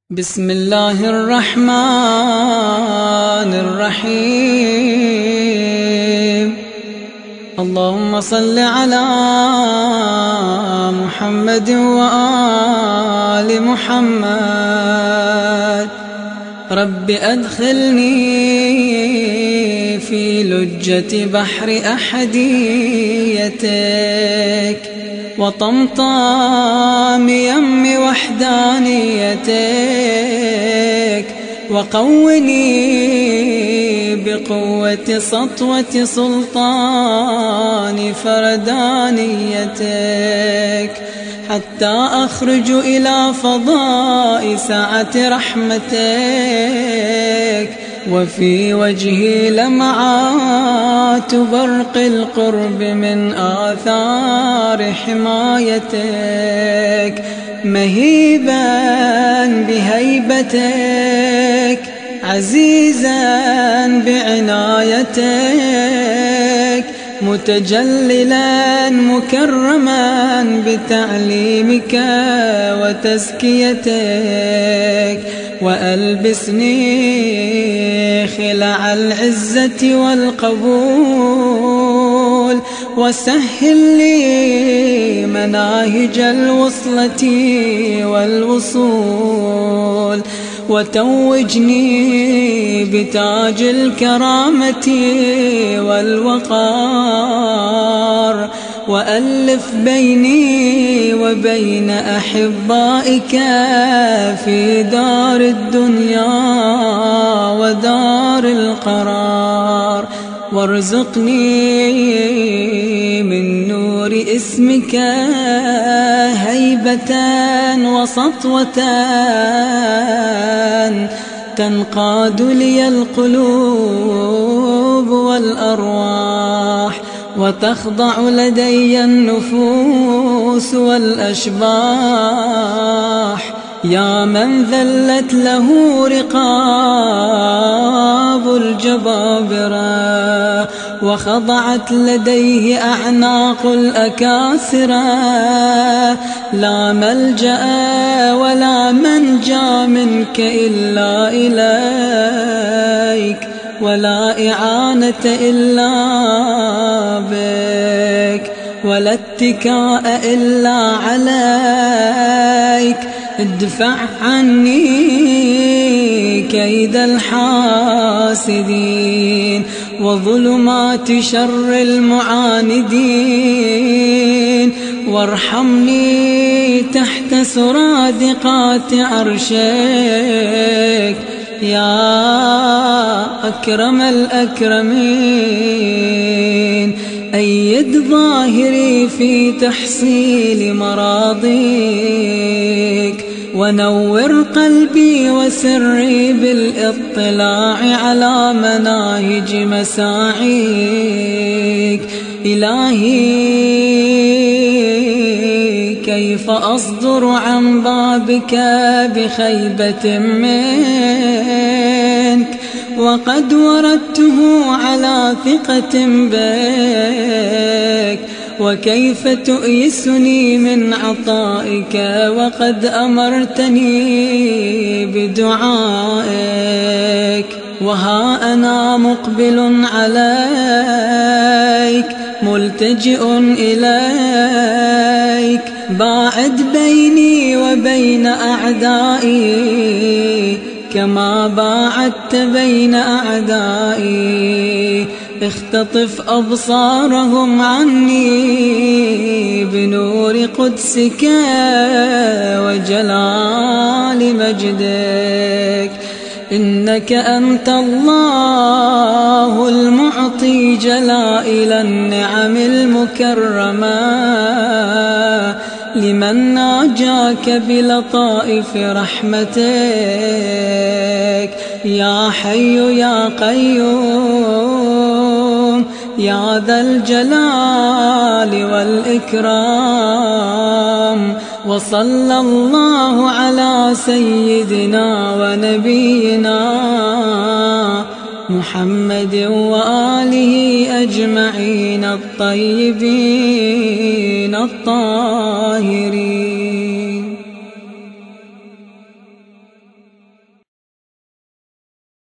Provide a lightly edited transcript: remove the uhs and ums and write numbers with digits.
بسم الله الرحمن الرحيم. اللهم صل على محمد وآل محمد. رب أدخلني في لجة بحر أحديتك وطمطام يم وحدانيتك، وقوني بقوة سطوة سلطان فردانيتك، حتى أخرج إلى فضاء سعة رحمتك، وفي وجهي لمعات برق القرب من آثار حمايتك، مهيبا بهيبتك، عزيزا بعنايتك، متجللا مكرما بتعليمك وتزكيتك، وألبسني خلع العزة والقبول، وسهل لي مناهج الوصلة والوصول، وتوجني بتاج الكرامة والوقار، وألف بيني وبين أحبائك في دار الدنيا ودار القرار، وارزقني من نور اسمك هيبة وسطوة تنقاد لي القلوب والأرواح، وتخضع لدي النفوس والأشباح، يا من ذلت له رقاب الجبابرة، وخضعت لديه أعناق الأكاسرة، لا ملجأ ولا منجا منك إلا إليك، ولا إعانة إلا بك، ولا اتكاء إلا عليك. ادفع عني كيد الحاسدين وظلمات شر المعاندين، وارحمني تحت سرادقات عرشك يا أكرم الأكرمين. أيد ظاهري في تحصيل مراضيك، ونور قلبي وسري بالاطلاع على مناهج مساعيك. إلهي كيف أصدر عن بابك بخيبة منك، وقد وردته على ثقة بك، وكيف تؤيسني من عطائك وقد أمرتني بدعائك. وها أنا مقبل عليك ملتجئ إليك، باعد بيني وبين أعدائي كما باعدت بين أعدائي، اختطف أبصارهم عني بنور قدسك وجلال مجدك. إنك أنت الله المعطي جلائل النعم المكرمة، لمن ناجاك بلطائف رحمتك، يا حي يا قيوم يا ذا الجلال والإكرام. وصلى الله على سيدنا ونبينا محمد وآله أجمعين الطيبين الطاهرين.